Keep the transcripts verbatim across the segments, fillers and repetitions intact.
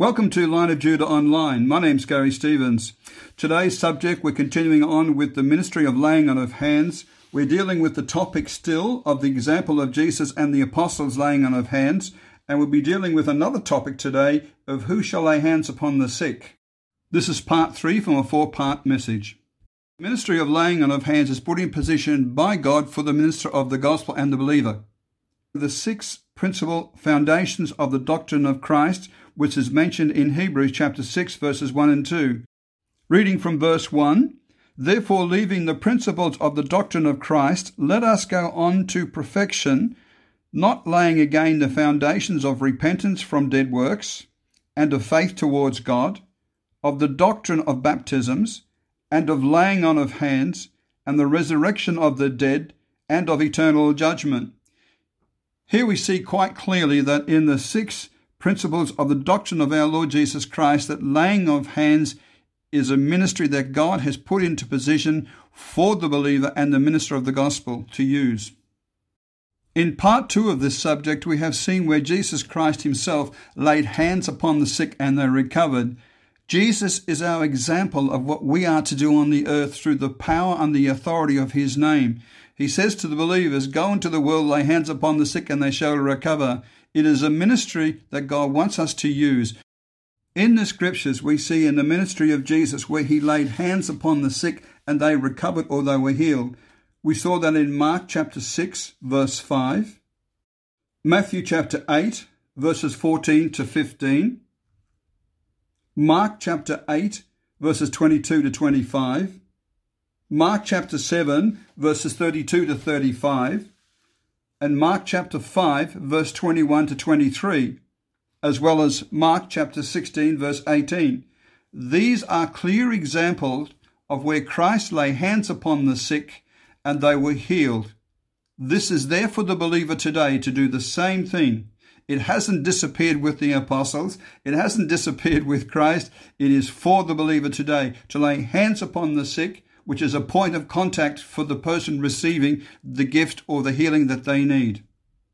Welcome to Line of Judah Online. My name's Gary Stevens. Today's subject, we're continuing on with the ministry of laying on of hands. We're dealing with the topic still of the example of Jesus and the apostles laying on of hands. And we'll be dealing with another topic today of who shall lay hands upon the sick. This is part three from a four-part message. The ministry of laying on of hands is put in position by God for the minister of the gospel and the believer. The six principal foundations of the doctrine of Christ, which is mentioned in Hebrews chapter six, verses one and two. Reading from verse one, "Therefore, leaving the principles of the doctrine of Christ, let us go on to perfection, not laying again the foundations of repentance from dead works, and of faith towards God, of the doctrine of baptisms, and of laying on of hands, and the resurrection of the dead, and of eternal judgment." Here we see quite clearly that in the six principles of the doctrine of our Lord Jesus Christ, that laying of hands is a ministry that God has put into position for the believer and the minister of the gospel to use. In part two of this subject, we have seen where Jesus Christ himself laid hands upon the sick and they recovered. Jesus is our example of what we are to do on the earth through the power and the authority of his name. He says to the believers, "Go into the world, lay hands upon the sick, and they shall recover." It is a ministry that God wants us to use. In the scriptures, we see in the ministry of Jesus where he laid hands upon the sick and they recovered or they were healed. We saw that in Mark chapter six, verse five, Matthew chapter eight, verses fourteen to fifteen, Mark chapter eight, verses twenty-two to twenty-five, Mark chapter seven, verses thirty-two to thirty-five, and Mark chapter five, verse twenty-one to twenty-three, as well as Mark chapter sixteen, verse eighteen. These are clear examples of where Christ lay hands upon the sick and they were healed. This is there for the believer today to do the same thing. It hasn't disappeared with the apostles. It hasn't disappeared with Christ. It is for the believer today to lay hands upon the sick, which is a point of contact for the person receiving the gift or the healing that they need.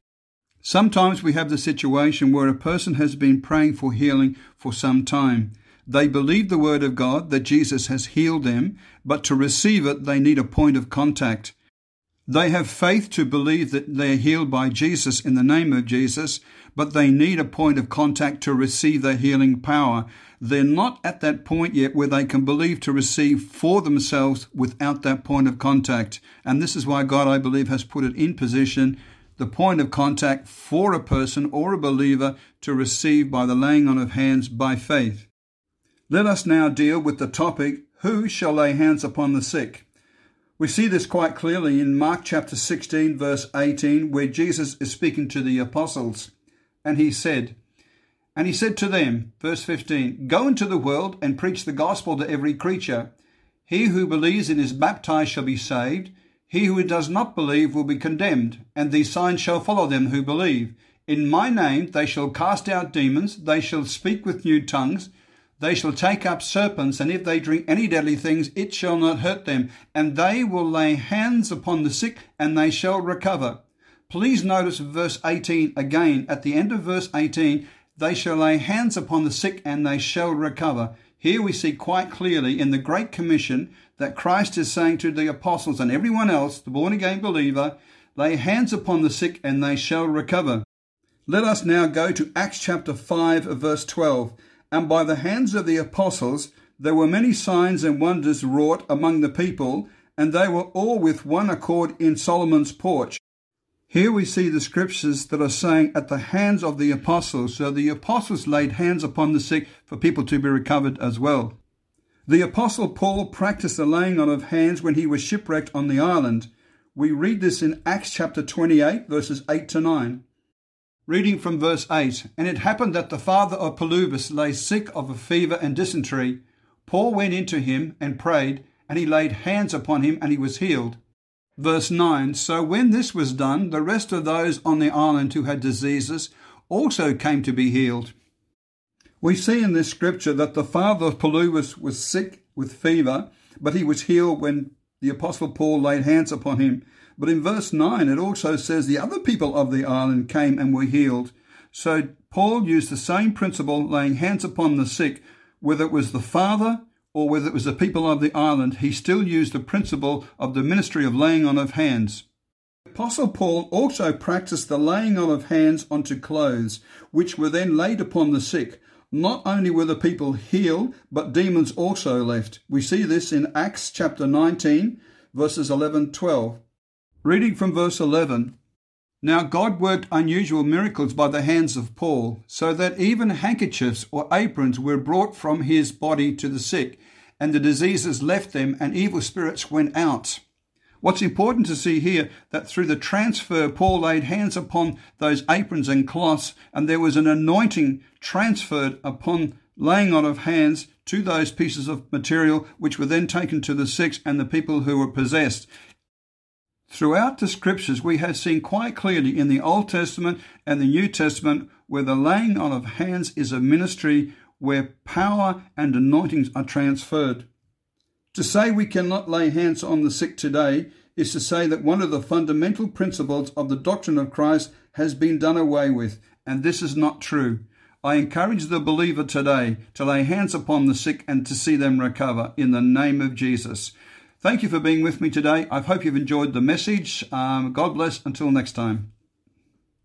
Sometimes we have the situation where a person has been praying for healing for some time. They believe the word of God that Jesus has healed them, but to receive it, they need a point of contact. They have faith to believe that they are healed by Jesus in the name of Jesus, but they need a point of contact to receive their healing power. They're not at that point yet where they can believe to receive for themselves without that point of contact. And this is why God, I believe, has put it in position, the point of contact for a person or a believer to receive by the laying on of hands by faith. Let us now deal with the topic, who shall lay hands upon the sick? We see this quite clearly in Mark chapter sixteen, verse eighteen, where Jesus is speaking to the apostles. And he said, And he said to them, verse fifteen, "Go into the world and preach the gospel to every creature. He who believes and is baptized shall be saved. He who does not believe will be condemned. And these signs shall follow them who believe. In my name they shall cast out demons. They shall speak with new tongues. They shall take up serpents, and if they drink any deadly things, it shall not hurt them. And they will lay hands upon the sick, and they shall recover." Please notice verse eighteen again. At the end of verse eighteen, they shall lay hands upon the sick, and they shall recover. Here we see quite clearly in the Great Commission that Christ is saying to the apostles and everyone else, the born-again believer, lay hands upon the sick, and they shall recover. Let us now go to Acts chapter five, verse twelve. "And by the hands of the apostles there were many signs and wonders wrought among the people, and they were all with one accord in Solomon's porch." Here we see the scriptures that are saying at the hands of the apostles. So the apostles laid hands upon the sick for people to be recovered as well. The apostle Paul practiced the laying on of hands when he was shipwrecked on the island. We read this in Acts chapter twenty-eight, verses eight to nine. Reading from verse eight, "And it happened that the father of Pelubas lay sick of a fever and dysentery. Paul went into him and prayed, and he laid hands upon him, and he was healed." Verse nine, "So when this was done, the rest of those on the island who had diseases also came to be healed." We see in this scripture that the father of Pelubas was sick with fever, but he was healed when the apostle Paul laid hands upon him. But in verse nine, it also says the other people of the island came and were healed. So Paul used the same principle, laying hands upon the sick, whether it was the Father or whether it was the people of the island. He still used the principle of the ministry of laying on of hands. Apostle Paul also practiced the laying on of hands onto clothes, which were then laid upon the sick. Not only were the people healed, but demons also left. We see this in Acts chapter nineteen, verses eleven to twelve. Reading from verse eleven. Now God worked unusual miracles by the hands of Paul, so that even handkerchiefs or aprons were brought from his body to the sick, and the diseases left them, and evil spirits went out. What's important to see here, that through the transfer, Paul laid hands upon those aprons and cloths, and there was an anointing transferred upon laying on of hands to those pieces of material, which were then taken to the sick and the people who were possessed. Throughout the scriptures, we have seen quite clearly in the Old Testament and the New Testament where the laying on of hands is a ministry where power and anointings are transferred. To say we cannot lay hands on the sick today is to say that one of the fundamental principles of the doctrine of Christ has been done away with, and this is not true. I encourage the believer today to lay hands upon the sick and to see them recover in the name of Jesus. Thank you for being with me today. I hope you've enjoyed the message. Um, God bless. Until next time.